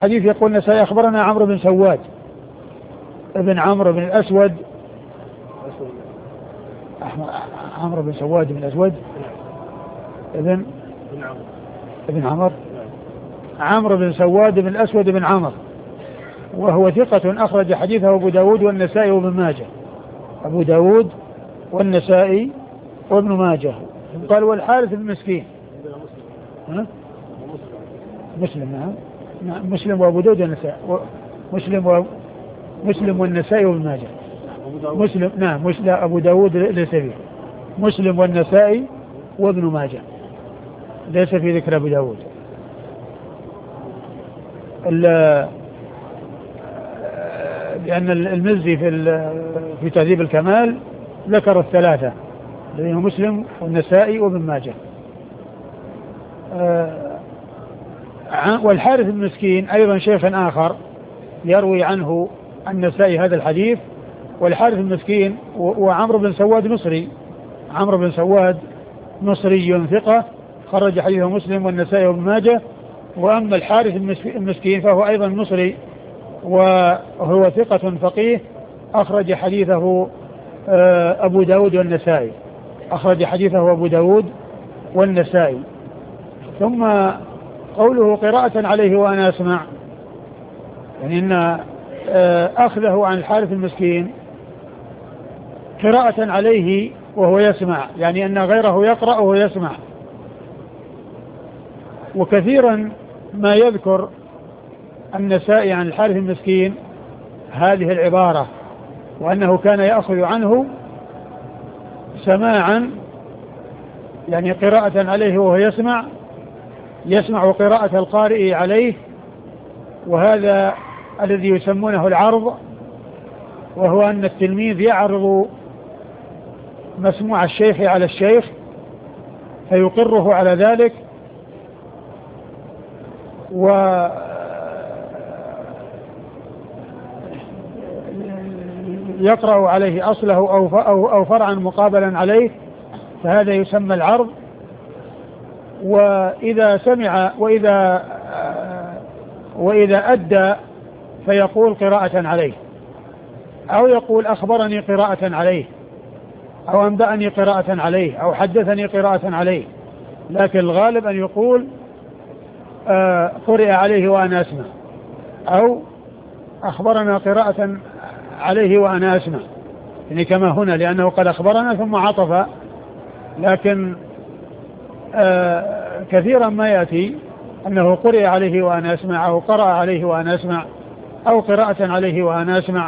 حديث يقول النسائي أخبرنا عمرو بن سواد ابن عمرو بن الأسود، عمرو بن سواد بن الأسود ابن عمر، عمرو بن سواد بن الأسود بن عمر، وهو ثقة أخرج حديثه أبو داود والنسائي وابن ماجه، أبو داود والنسائي وابن ماجه. قال والحارث بن مسكين، مسلم، نعم مسلم وأبو داود والنسائي، مسلم والنسائي وابن ماجه، مسلم نعم أبو داود ليس فيه، مسلم والنسائي وابن ماجه ليس في ذكر أبو داود. لأن المزي في تهذيب الكمال ذكر الثلاثة الذين هم مسلم والنسائي وابن ماجه. والحارث بن مسكين أيضا شيخ آخر يروي عنه النسائي هذا الحديث. والحارث بن مسكين وعمرو بن سواد مصري، عمرو بن سواد مصري ثقة خرج حديثه مسلم والنسائي وابن ماجه. وأما الحارث المسكين فهو أيضا مصري وهو ثقة فقيه أخرج حديثه أبو داود والنسائي، أخرج حديثه أبو داود والنسائي. ثم قوله قراءة عليه وأنا أسمع، يعني إن أخذه عن الحارث المسكين قراءة عليه وهو يسمع، يعني أن غيره يقرأ وهو يسمع. وكثيرا ما يذكر النسائي عن الحارث المسكين هذه العبارة، وأنه كان يأخذ عنه سماعا، يعني قراءة عليه وهو يسمع قراءة القارئ عليه، وهذا الذي يسمونه العرض، وهو أن التلميذ يعرض مسموع الشيخ على الشيخ فيقره على ذلك، ويقرأ عليه أصله أو فرعا مقابلا عليه، فهذا يسمى العرض. وإذا سمع وإذا أدى فيقول قراءة عليه، أو يقول أخبرني قراءة عليه، أو أنبأني قراءة عليه، أو حدثني قراءة عليه. لكن الغالب أن يقول قرئ عليه وأنا أسمع، أو أخبرنا قراءة عليه وأنا أسمع، يعني كما هنا، لأنه قد أخبرنا ثم عطف. لكن كثيرا ما يأتي أنه قرئ عليه وأنا أسمع، أو قرأ عليه وأنا أسمع، أو قراءة عليه وأنا أسمع،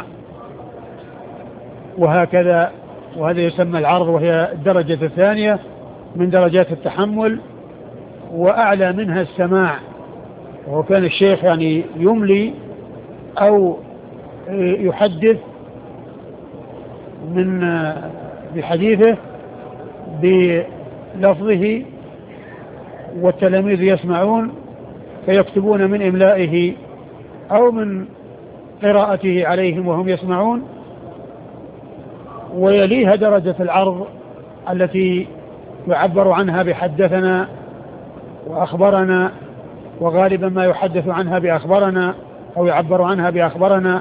وهكذا. وهذا يسمى العرض، وهي الدرجة الثانية من درجات التحمل، وأعلى منها السماع. وكان الشيخ يعني يملي أو يحدث بحديثه بلفظه، والتلاميذ يسمعون فيكتبون من إملائه أو من قراءته عليهم وهم يسمعون. ويليها درجة العرض التي يعبر عنها بحدثنا وأخبرنا، وغالبا ما يحدث عنها بأخبرنا أو يعبر عنها بأخبرنا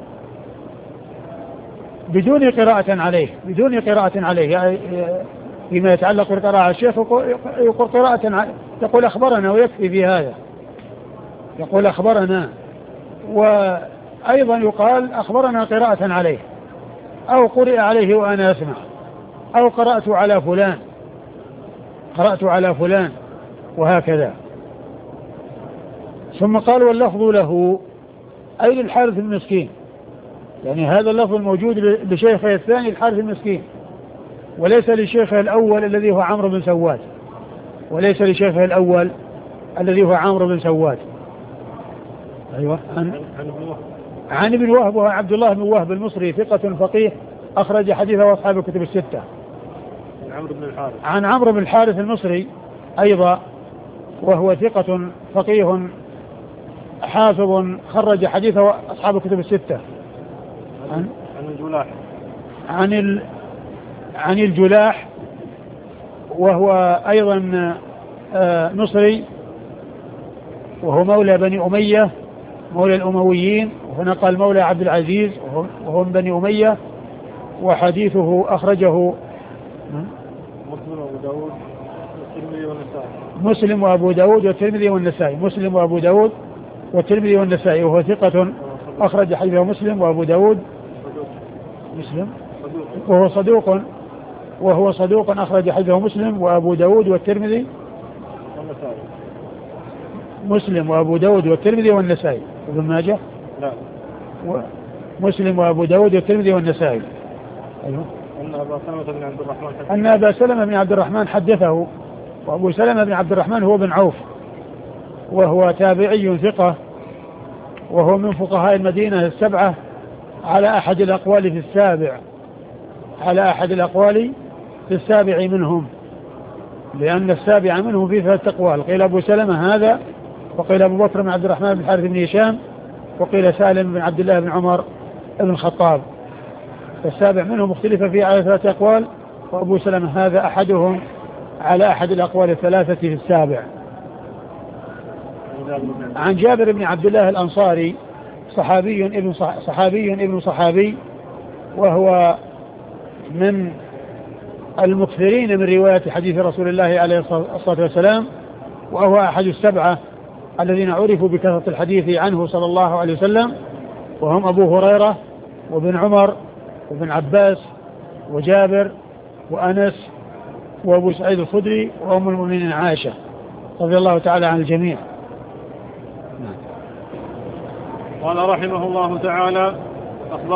بدون قراءة عليه، يعني فيما يتعلق بالقراءة على الشيخ يقول قراءة يقول أخبرنا ويكفي في هذا، يقول أخبرنا. وأيضا يقال أخبرنا قراءة عليه، أو قرئ عليه وأنا أسمع، أو قرأت على فلان، وهكذا. ثم قال واللفظ له أي للحارث المسكين، يعني هذا اللفظ الموجود لشيخه الثاني الحارث المسكين، وليس لشيخه الأول الذي هو عمرو بن سواد، أيوة. عن ابن وهب، وهو عبد الله بن وهب المصري ثقة فقيه أخرج حديثه أصحاب الكتب الستة. عن عمرو بن الحارث المصري أيضا، وهو ثقة فقيه حافظ خرج حديثه أصحاب الكتب الستة. عن الجلاح، وهو أيضا مصري، وهو مولى بني أمية مولى الأمويين، وهنا قال مولى عبد العزيز وهو من بني أمية. وحديثه أخرجه مسلم وأبو داود والترمذي والنسائي. مسلم وأبو داود والترمذي والنسائي، وهو ثقة أخرج حديثه مسلم وأبو داود. مسلم وهو صدوق أخرج حديثه مسلم وأبو داود والترمذي. مسلم وأبو داود والترمذي والنسائي. ابن ماجه لا. مسلم وأبو داود والترمذي والنسائي. أيوه. أن أبا سلمة بن عبد الرحمن حدثه. وأبو سلمة بن عبد الرحمن هو بن عوف، وهو تابعي ثقة، وهو من فقهاء المدينة السبعة على أحد الأقوال في السابع منهم، لأن السابع منهم في 3 أقوال. قيل أبو سلمة هذا، وقيل أبو بكر بن عبد الرحمن بن الحارث بن هشام، وقيل سالم بن عبد الله بن عمر بن الخطاب. فالسابع منهم مختلف فيه على 3 أقوال، وأبو سلمة هذا أحدهم على أحد الأقوال 3 في السابع. عن جابر بن عبد الله الأنصاري، صحابي ابن صحابي، وهو من المكثرين من رواية حديث رسول الله عليه الصلاة والسلام، وهو أحد السبعة الذين عرفوا بكثرة الحديث عنه صلى الله عليه وسلم، وهم أبو هريرة وابن عمر وابن عباس وجابر وأنس وأبو سعيد الخدري وأم المؤمنين عائشة رضي الله تعالى عن الجميع. قال رحمه الله تعالى: